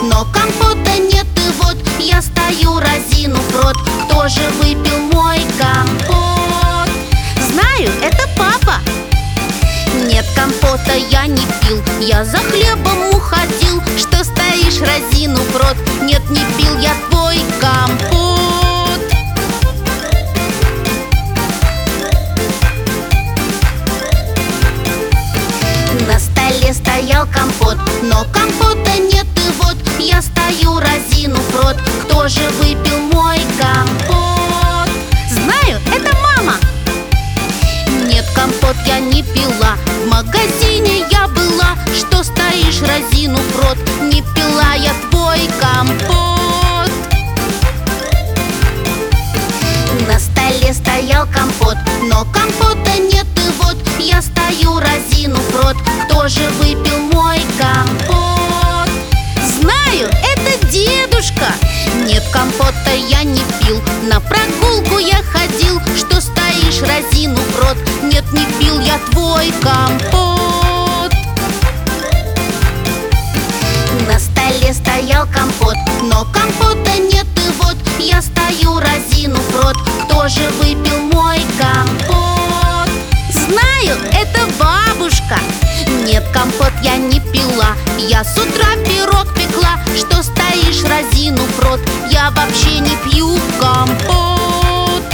но компота нет. И вот я стою, разинув рот. Кто же выпил мой компот? Знаю, это папа. Нет, компота я не пил, я за хлебом уходил. Что стоишь, разинув рот? Нет, не пил я твой компот. На столе стоял компот, но компота нет. И вот я стою, разинув рот. Кто же выпил мой компот? Знаю, это мама. Нет, компот я не пила, в магазине я была. Что стоишь, разинув рот? Не пила я твой компот. На столе стоял компот, но компота нет. И вот я стою, разинув рот. Кто же выпил мой компот? Знаю, это дедушка. Нет, компота я не пил, на прогулку я ходил. Что стоишь, разинув рот? Нет, не пил я твой компот. На столе стоял компот, но компота нет. И вот я стою, разинув рот. Кто же выпил мой компот? Знаю, это бабушка. Нет, компот я не пила, я с утра пирог пекла. Что стоишь, разинув рот? Я вообще не пью компот.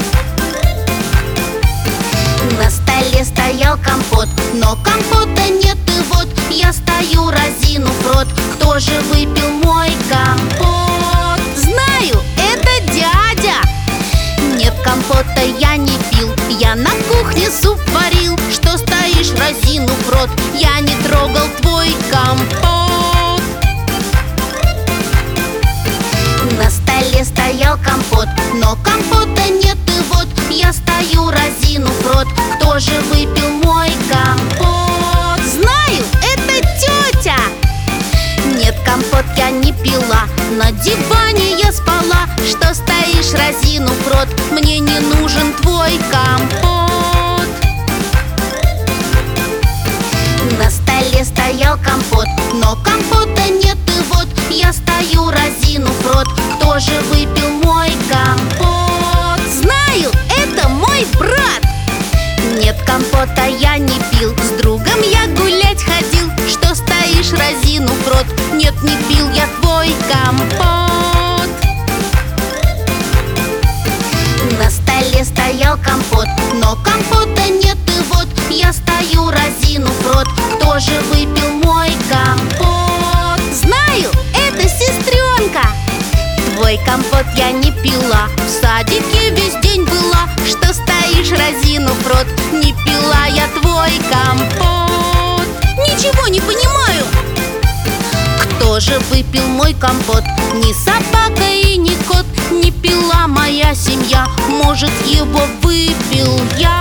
На столе стоял компот, но компота нет. И вот я стою, разинув рот. Кто же выпил мой компот? Знаю, это дядя. Нет, компота я не пил, я на кухне суп варил. Что стоишь, разинув рот? Я не трогал твой компот. На столе стоял компот, но компота нет. И вот я стою, разинув рот. Кто же выпил мой компот? Знаю, это тетя. Нет, компот я не пила, на диване я спала. Что стоишь, разинув рот? Мне не нужен твой компот. На столе стоял компот, но компота нет. И вот я стою, разинув рот. Кто же выпил мой компот? Знаю, это мой брат. Нет, компота я не пил, с другом я гулять ходил. Что стоишь, разинув рот? Нет, не пил я твой компот. На столе стоял компот, но компота нет. И вот я стою, разинув рот. Кто же выпил мой компот? Знаю, это сестренка. Твой компот я не пила, в садике весь день была. Что стоишь, разинув рот? Не пила я твой компот. Ничего не понимаю. Кто же выпил мой компот? Ни собака и ни кот. Не пила моя семья, может, его выпил я.